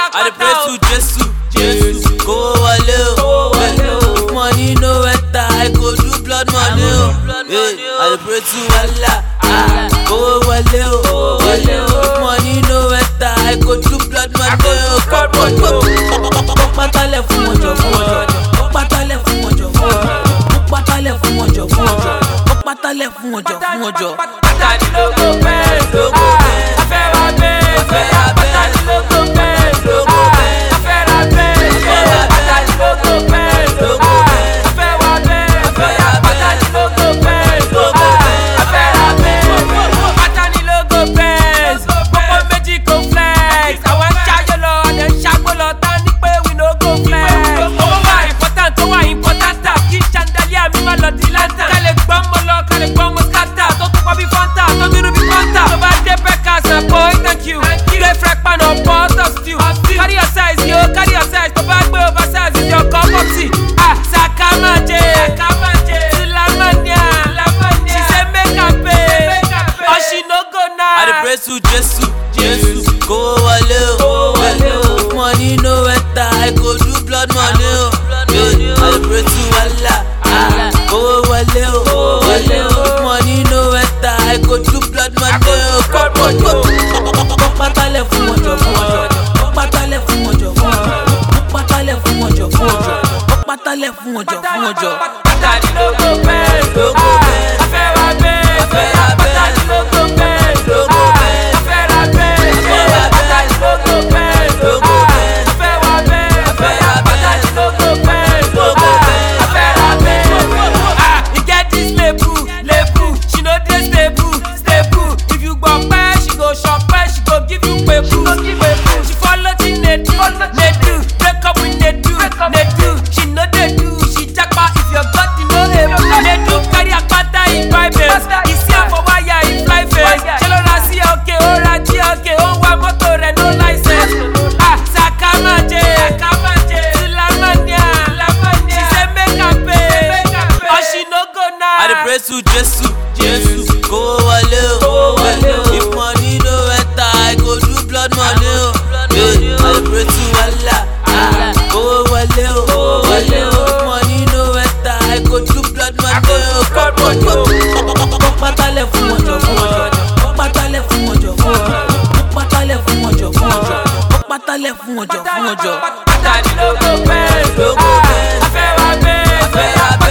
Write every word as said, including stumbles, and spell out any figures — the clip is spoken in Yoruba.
I pray to Jesus, Jesus, go wale o. Money no enter, I go do blood money o. I pray to Allah, go wale o. Money no enter, I go do blood money o. Pátálẹ̀ fún ọjọ́ fún ọjọ́, pátálẹ̀ fún ọjọ́ fún ọjọ́, pátálẹ̀ fún ọjọ́ fún ọjọ́, pátálẹ̀ fún ọjọ́ fún ọjọ́. Pátálẹ̀ lógo bẹ́ẹ̀ lógo bẹ́ẹ̀, afẹ́ra bẹ́ẹ̀ afẹ́ra pátálẹ̀ lógo bẹ́ẹ̀ lógo bẹ́ẹ̀, afẹ́ra bẹ́ẹ̀ pátálẹ̀ lógo bẹ́ẹ̀ lógo bẹ́ẹ̀, afẹ́ra bẹ́ẹ̀ afẹ́ra pátálẹ̀ lógo bẹ́ẹ̀ lógo bẹ́ẹ̀, afẹ́ra bẹ́ẹ̀ pátálẹ̀ lógo bẹ́ẹ̀. Gbogbo méjì kò flex, àwọn ṣáájú lọ ọdẹ ṣàgbọ́ lọ tán ní pé we no go flex. Owó wà important, tó wà important, kí chandelier mi má lọ di lantern. Kálẹ̀ gbọ́n mọ́ lọ, kálẹ̀ gbọ́n mọ́ scatter, tó tó kọ́ bí fanta, tó dúró bí fanta. Tó bá dé Beckers, boy thank you. Ilé fresh pan or pot of stew. Carry your size, yo, carry your size. Tó bá gbé oversize, it's your cup of tea. Ah, Sakamaje, Sakamaje, Sulamania, Sulamania. She say make her pay, or she no go now. I pray to Jesus, Jesus, go wale o. Money no enter, I go do blood money o. I pray to Allah, go wale o. Money no enter, I go do blood money o. Pátálẹ̀ fún ọjọ́ fún ọjọ́, pátálẹ̀ fún ọjọ́ fún ọjọ́, pátálẹ̀ fún ọjọ́ fún ọjọ́, pátálẹ̀ fún ọjọ́ fún ọjọ́. Pátálẹ̀ lógo bẹ́ẹ̀ lógo bẹ́ẹ̀, afẹ́ra bẹ́ẹ̀ afẹ́ra pátálẹ̀ lógo bẹ́ẹ̀ lógo bẹ́ẹ̀, afẹ́ra bẹ́ẹ̀ pátálẹ̀ lógo bẹ́ẹ̀ lógo bẹ́ẹ̀, afẹ́ra bẹ́ẹ̀ afẹ́ra pátálẹ̀ lógo bẹ́ẹ̀ lógo bẹ́ẹ̀, afẹ́ra bẹ́ẹ̀. Ah, you get this label, label, she no dey stable, stable. If you go pẹ́, she go shop pẹ́, she go give you pepu, pepu. She follow the nedu, nedu, break up with nedu, nedu. She no dey do, she japa if your body no able. Nedu carry akpata in private, he see am for wire in fly face. Ṣẹlọ́ra sí ọ̀kẹ́, ó ra jí ọ̀kẹ́, ó ń wa mọ́tò rẹ̀ no license. Ah, Sakamaje, Sakamaje, Sulamania, Sulamania. She say make her pay, or she no go now. I pray to Jesus, Jesus, go wale o. If money no enter, I go do blood money o. I pray to Allah, go wale o. If money no enter, I go do blood money o. Pátálẹ̀ fún ọjọ́ fún ọjọ́, pátálẹ̀ fún ọjọ́ fún ọjọ́, pátálẹ̀ fún ọjọ́ fún ọjọ́, pátálẹ̀ fún ọjọ́ fún ọjọ́. Pátálẹ̀ lógo bẹ́ẹ̀ lógo bẹ́ẹ̀, afẹ́ra bẹ́ẹ̀ afẹ́ra